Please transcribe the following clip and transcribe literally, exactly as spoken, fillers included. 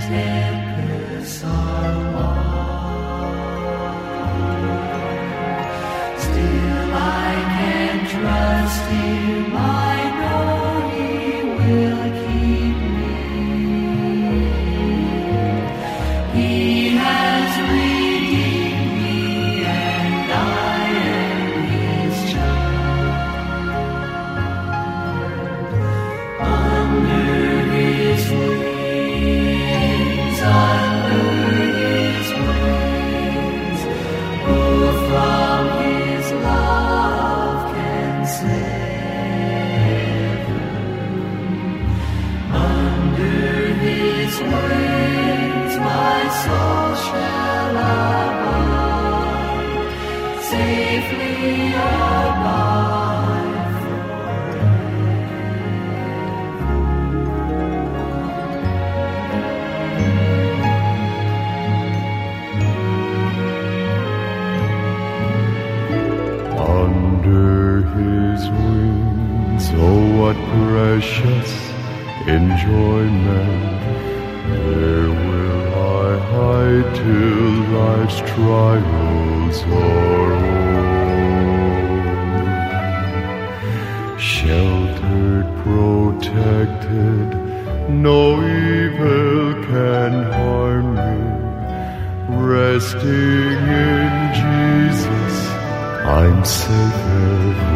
tempests are wild, still I can trust Him. I know He will keep me. He has redeemed me, and I am His child. Under His wings, under His wings, who from His love can sever? Under His wings, my soul shall abide, safely abide forever. Under His wings, oh what precious enjoyment. There will I hide till life's trials are o'er. Sheltered, protected, no evil can harm me. Resting in Jesus, I'm safe ever.